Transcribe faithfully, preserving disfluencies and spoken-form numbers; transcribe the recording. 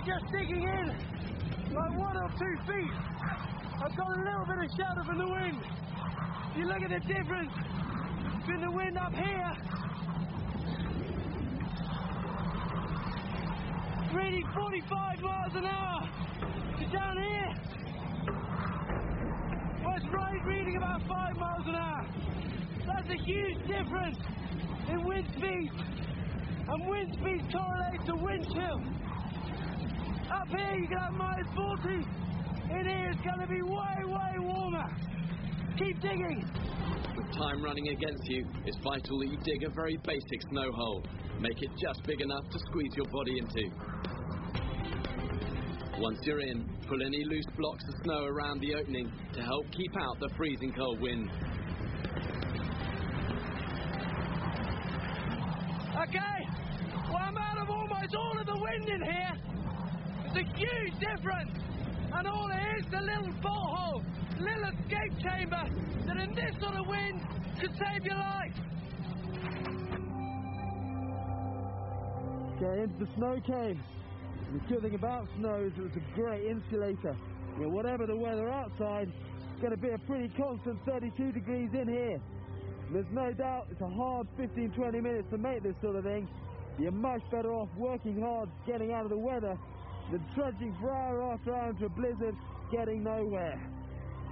You're just digging in like one or two feet. I've got a little bit of shelter from the wind. You look at the difference between the wind up here, reading forty-five miles an hour, to down here, where it's right reading about five miles an hour. That's a huge difference in wind speed, and wind speed correlates to wind chill. Up here you can have minus forty, in here it's going to be way, way warmer. Keep digging. With time running against you, it's vital that you dig a very basic snow hole. Make it just big enough to squeeze your body into. Once you're in, pull any loose blocks of snow around the opening to help keep out the freezing cold wind. Okay, well I'm out of almost all of the wind in here. It's a huge difference. And all it is is a little porthole, a little escape chamber that in this sort of wind could save your life. Okay, into the snow cave. The good thing about snow is it's a great insulator. You know, whatever the weather outside, it's going to be a pretty constant thirty-two degrees in here. There's no doubt it's a hard fifteen to twenty minutes to make this sort of thing. You're much better off working hard, getting out of the weather, than trudging for hour after hour into a blizzard, getting nowhere.